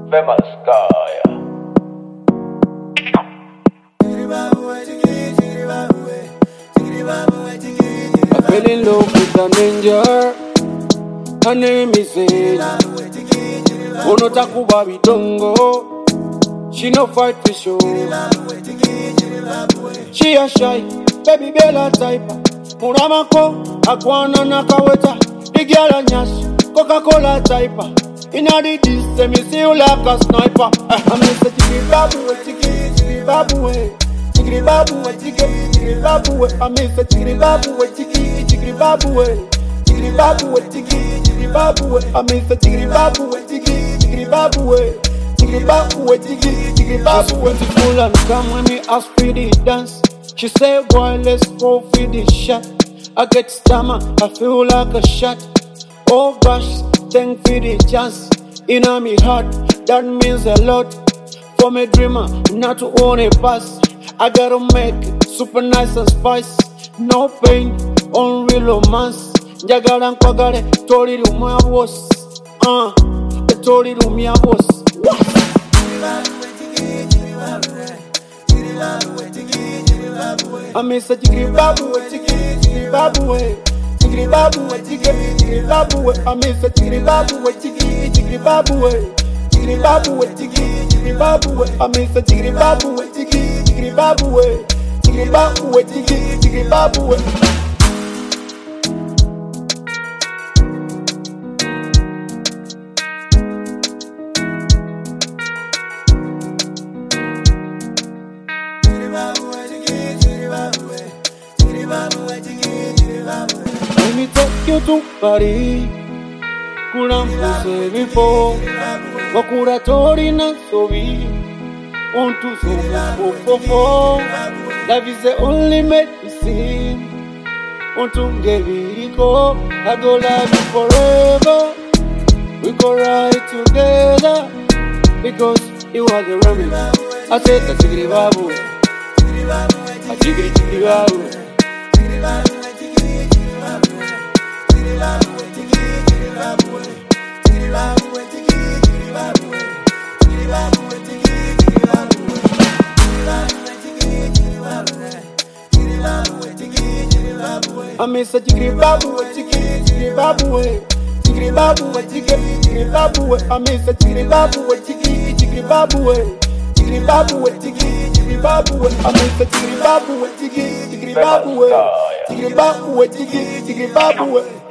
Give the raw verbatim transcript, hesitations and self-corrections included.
Famous guy. I fell in love with an angel. Her name is Angel. Ono takuba bidongo. She no fight for show. She a shy, baby bella type. Muramako, akwana nakaweta. The girl a nyash, Coca-Cola type. Inna the dis, say me see you like a sniper. I miss a chicky babu, a chicky, chicky babu, chicky babu, a chicky, chicky babu. I miss a chicky babu, a chicky, chicky babu, chicky babu, a chicky, chicky babu. I miss a chicky babu, a chicky, chicky babu, chicky babu, a chicky, chicky babu. She's beautiful and come when me ask for the dance. She say, boy, let's go for the shot. I get stammer, I feel like a shot. Oh gosh, thank for the chance. In me heart, that means a lot. For me dreamer, not to own a pass. I gotta make it super nice and spice. No pain, on real romance. Jagara and Kwagare, Tori to my boss. Uh, the Tori to me boss. I miss a chicken babu, a chicken, chicken babu, chicken babu, a chicken, chicken babu. I miss a chicken babu, a chicken, chicken babu, chicken babu, a chicken, chicken babu. I miss a chicken babu, a chicken, chicken babu, chicken babu, a chicken, chicken babu. Let me take you to Paris. Kunampuse before. Wakura tori na sobi. Want to so for for. Love is the only medicine. Want to get it go. I go love you forever. We go ride together. Because you are the remedy. I said the chickity babu. A chickity chickity babu. I miss a chickity babu, a chickity chickity babu, chickity babu, a chickity chickity babu. I miss a chickity babu, a chickity chickity babu, chickity babu, a chickity chickity babu. I miss a chickity babu, a chickity chickity babu, chickity babu, a chickity chickity babu.